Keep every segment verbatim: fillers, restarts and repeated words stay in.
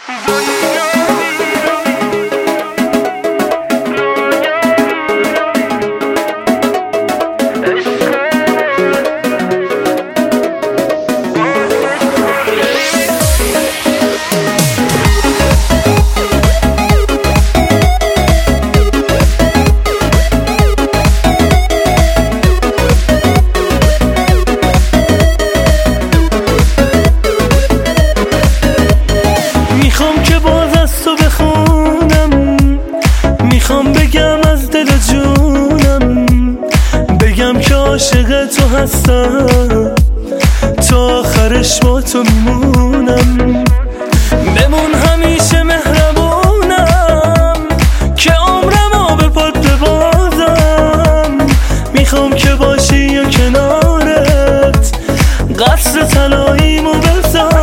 میخوام که باز از تو بخونم، میخوام بگم از دل جونم، بگم که عاشق تو هستم، تا آخرش با تو میمونم. بمون همیشه مهربونم که عمرمو به پات ببازم. میخوام که باشی یا کنارت قصر طلاییمو بسازم.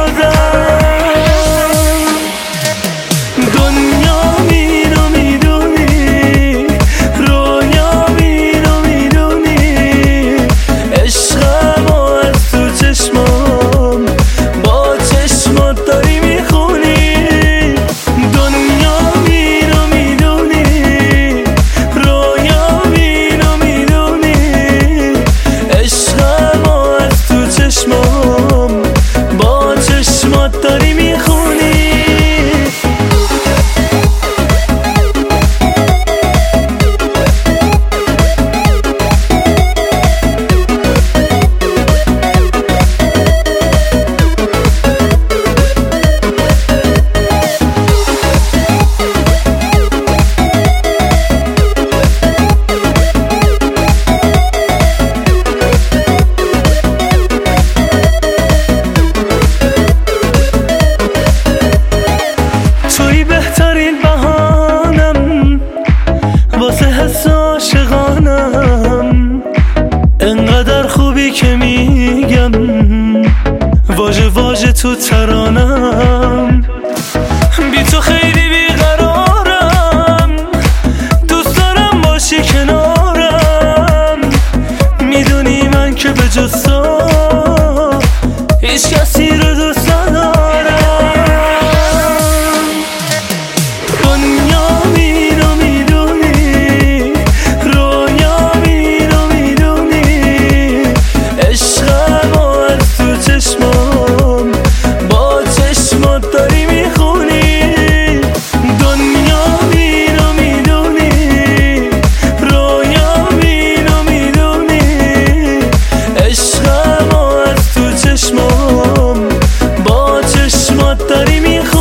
بهترین بهانم واسه حس عاشقانم، انقدر خوبی که میگم واژه واژه تو ترانم. بی تو خیلی بیقرارم، دوست دارم باشی کنارم. میدونی من که به جز تو هیچ کسی رو دوست ندارم. با چشمات داری میخوای